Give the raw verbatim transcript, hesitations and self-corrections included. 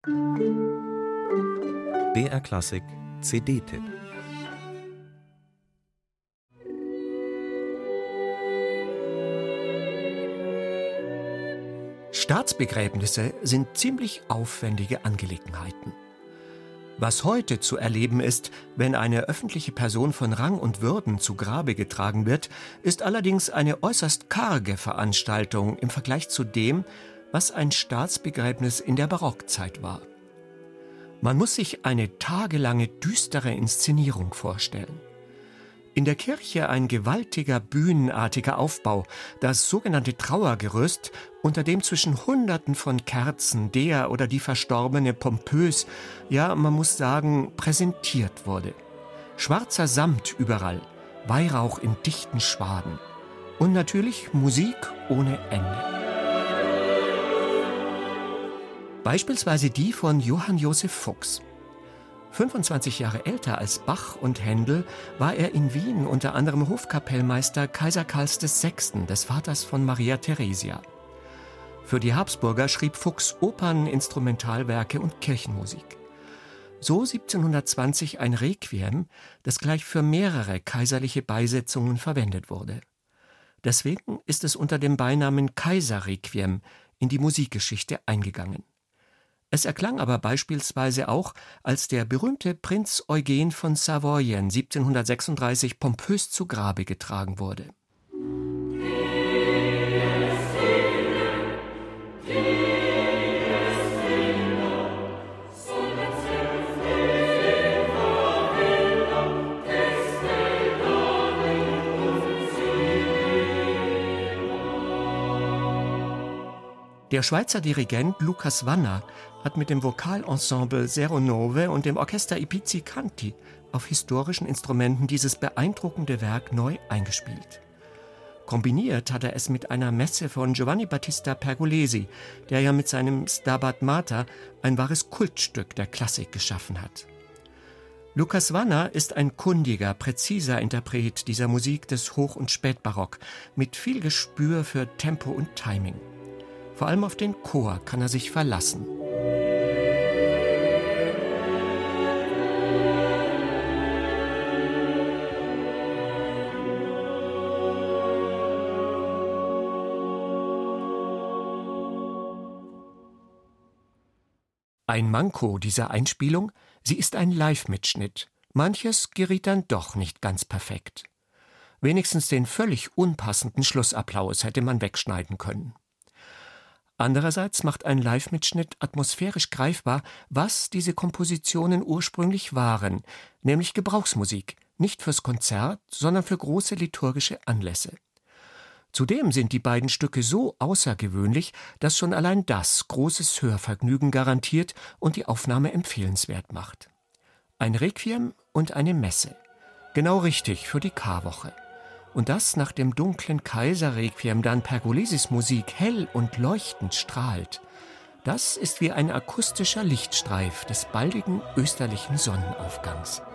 B R Klassik C D-Tipp. Staatsbegräbnisse sind ziemlich aufwendige Angelegenheiten. Was heute zu erleben ist, wenn eine öffentliche Person von Rang und Würden zu Grabe getragen wird, ist allerdings eine äußerst karge Veranstaltung im Vergleich zu dem, was ein Staatsbegräbnis in der Barockzeit war. Man muss sich eine tagelange düstere Inszenierung vorstellen. In der Kirche ein gewaltiger bühnenartiger Aufbau, das sogenannte Trauergerüst, unter dem zwischen Hunderten von Kerzen der oder die Verstorbene pompös, ja, man muss sagen, präsentiert wurde. Schwarzer Samt überall, Weihrauch in dichten Schwaden. Und natürlich Musik ohne Ende. Beispielsweise die von Johann Joseph Fuchs. fünfundzwanzig Jahre älter als Bach und Händel war er in Wien unter anderem Hofkapellmeister Kaiser Karls des Sechsten, des Vaters von Maria Theresia. Für die Habsburger schrieb Fuchs Opern, Instrumentalwerke und Kirchenmusik. So siebzehnhundertzwanzig ein Requiem, das gleich für mehrere kaiserliche Beisetzungen verwendet wurde. Deswegen ist es unter dem Beinamen Kaiserrequiem in die Musikgeschichte eingegangen. Es erklang aber beispielsweise auch, als der berühmte Prinz Eugen von Savoyen siebzehnhundertsechsunddreißig pompös zu Grabe getragen wurde. Der Schweizer Dirigent Lucas Wanner hat mit dem Vokalensemble Zero Nove und dem Orchester I Pizzicanti auf historischen Instrumenten dieses beeindruckende Werk neu eingespielt. Kombiniert hat er es mit einer Messe von Giovanni Battista Pergolesi, der ja mit seinem Stabat Mater ein wahres Kultstück der Klassik geschaffen hat. Lucas Wanner ist ein kundiger, präziser Interpret dieser Musik des Hoch- und Spätbarock mit viel Gespür für Tempo und Timing. Vor allem auf den Chor kann er sich verlassen. Ein Manko dieser Einspielung: sie ist ein Live-Mitschnitt. Manches geriet dann doch nicht ganz perfekt. Wenigstens den völlig unpassenden Schlussapplaus hätte man wegschneiden können. Andererseits macht ein Live-Mitschnitt atmosphärisch greifbar, was diese Kompositionen ursprünglich waren, nämlich Gebrauchsmusik, nicht fürs Konzert, sondern für große liturgische Anlässe. Zudem sind die beiden Stücke so außergewöhnlich, dass schon allein das großes Hörvergnügen garantiert und die Aufnahme empfehlenswert macht. Ein Requiem und eine Messe. Genau richtig für die Karwoche. Und das nach dem dunklen Kaiserrequiem dann Pergolesis Musik hell und leuchtend strahlt. Das ist wie ein akustischer Lichtstreif des baldigen österlichen Sonnenaufgangs.